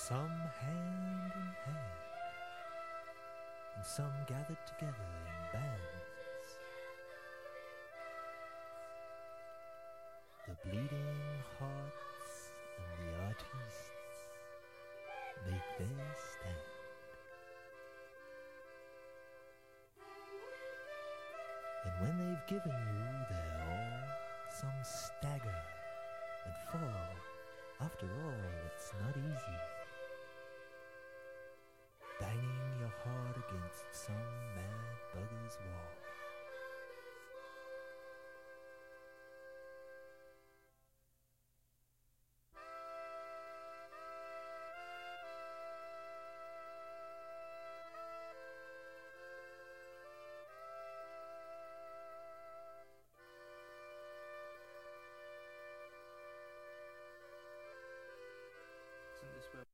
Some hand in hand, and some gathered together in bands. The bleeding hearts and the artistes make their stand. And when they've given you their all, some stagger and fall. After all, it's not easy, banging your heart against some mad bugger's wall.